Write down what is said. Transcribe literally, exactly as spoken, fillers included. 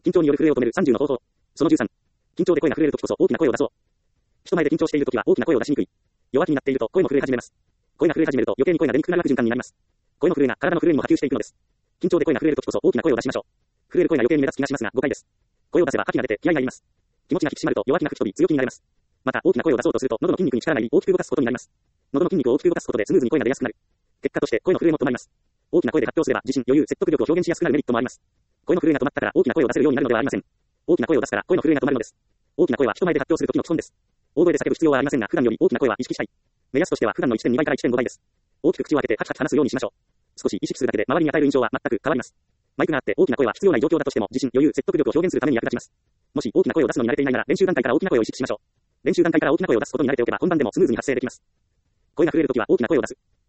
緊張による震えを止めるさんじゅうの方法。そのじゅうさん。緊張で声が震えるときこそ大きな声を出そう。人前で緊張しているときは大きな声を出しにくい。弱気になっていると声も震え始めます。声が震え始めると余計に声が出にくくなる悪循環になります。声の震えが体の震えにも波及していくのです。緊張で声が震えるときこそ大きな声を出しましょう。震える声が余計に目立つ気がしますが誤解です。声を出せば覇気が出て気合がいります。気持ちが引き締まると弱気が吹き飛び強気になれます。また大きな声を出そうとすると喉の筋肉に力が入り大きく動かすことになります。喉の筋肉を大きく動かすことでスムーズに声が出やすくなる。結果として声の震えも止まります。大きな声で発表すれば自信、余裕、説得力を表現しやすくなるメリットもあります。声の震えが止まったから大きな声を出せるようになるのではありません。大きな声を出すから声の震えが止まるのです。大きな声は人前で発表するときの基本です。大声で叫ぶ必要はありませんが普段より大きな声は意識したい。目安としては普段の いってんに 倍から いってんご 倍です。大きく口を開けてハキハキ話すようにしましょう。少し意識するだけで周りに与える印象は全く変わります。マイクがあって大きな声は必要ない状況だとしても自信、余裕、説得力を表現するために役立ちます。もし大きな声を出すのに慣れていないなら練習段階から大きな声を意識しましょう。練習段階から大きな声を出すことに慣れておけば本番でもスムーズに発声できます。声が震えるときは大きな声を出す。